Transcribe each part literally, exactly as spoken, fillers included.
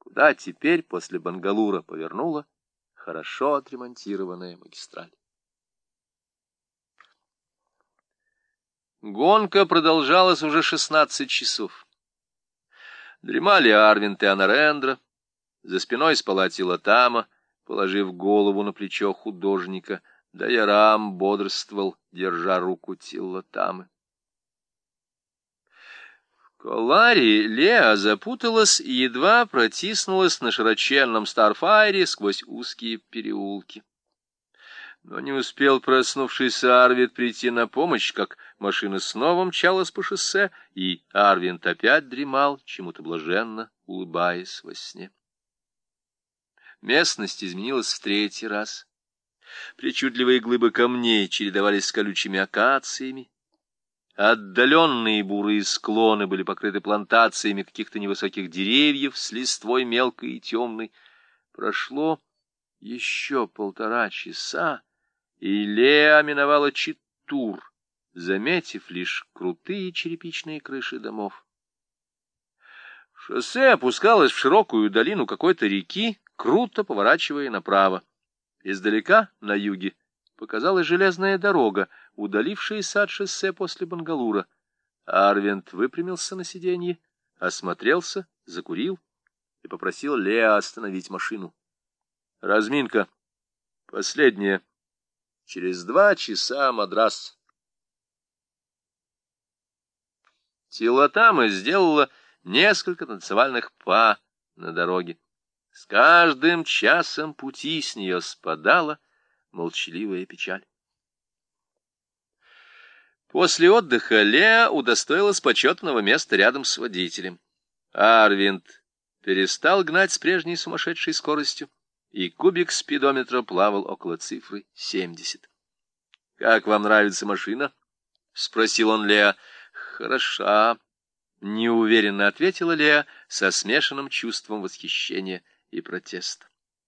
куда теперь после Бангалура повернула хорошо отремонтированная магистраль. Гонка продолжалась уже шестнадцать часов. Дремали Арвинд и Анарендра, за спиной спала Тилотама, положив голову на плечо художника, да Ярам бодрствовал, держа руку Тилотамы. В Коларе Леа запуталась и едва протиснулась на широченном Старфайре сквозь узкие переулки. Но не успел проснувшийся Арвид прийти на помощь, как машина снова мчалась по шоссе, и Арвинд опять дремал, чему-то блаженно улыбаясь во сне. Местность изменилась в третий раз. Причудливые глыбы камней чередовались с колючими акациями. Отдаленные бурые склоны были покрыты плантациями каких-то невысоких деревьев с листвой мелкой и темной. Прошло еще полтора часа, и Леа миновала Читтур, заметив лишь крутые черепичные крыши домов. Шоссе опускалось в широкую долину какой-то реки, круто поворачивая направо. Издалека, на юге, показалась железная дорога, удалившаяся от шоссе после Бангалура. Арвинд выпрямился на сиденье, осмотрелся, закурил и попросил Леа остановить машину. Разминка. Последняя. Через два часа Мадрас. Тилотама сделала несколько танцевальных па на дороге. С каждым часом пути с нее спадала молчаливая печаль. После отдыха Леа удостоилась почетного места рядом с водителем. Арвинд перестал гнать с прежней сумасшедшей скоростью, и кубик спидометра плавал около цифры семьдесят. — Как вам нравится машина? — спросил он Леа. — Хороша, — неуверенно ответила Леа со смешанным чувством восхищения и протеста.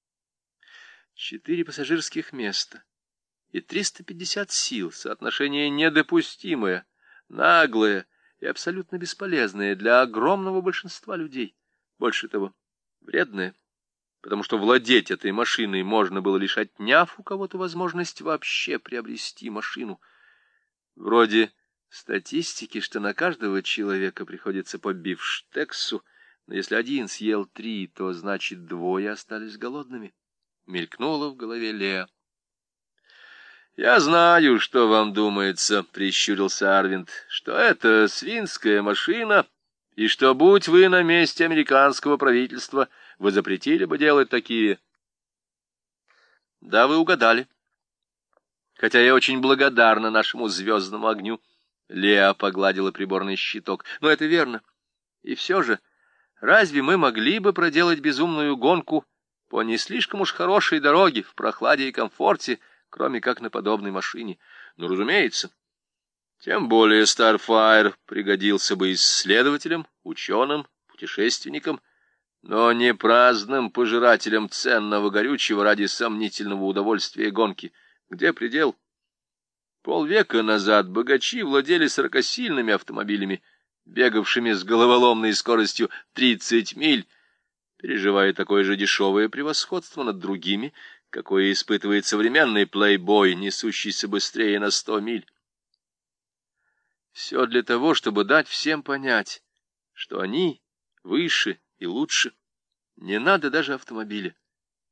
Четыре пассажирских места и триста пятьдесят сил, соотношение недопустимое, наглое и абсолютно бесполезное для огромного большинства людей. Больше того, вредное, потому что владеть этой машиной можно было, лишь отняв у кого-то возможность вообще приобрести машину. Вроде статистики, что на каждого человека приходится по бифштексу, но если один съел три, то значит двое остались голодными. Мелькнуло в голове Леа. — Я знаю, что вам думается, — прищурился Арвинд, — что это свинская машина, и что, будь вы на месте американского правительства, вы запретили бы делать такие. — Да, вы угадали. Хотя я очень благодарна нашему звездному огню. Леа погладила приборный щиток. Но это верно. И все же, разве мы могли бы проделать безумную гонку по не слишком уж хорошей дороге, в прохладе и комфорте, кроме как на подобной машине? Ну, разумеется. Тем более Старфайр пригодился бы исследователям, ученым, путешественникам, но не праздным пожирателям ценного горючего ради сомнительного удовольствия гонки. Где предел? Полвека назад богачи владели сорокасильными автомобилями, бегавшими с головоломной скоростью тридцать миль, переживая такое же дешевое превосходство над другими, какое испытывает современный плейбой, несущийся быстрее на сто миль. Все для того, чтобы дать всем понять, что они выше и лучше. Не надо даже автомобиля.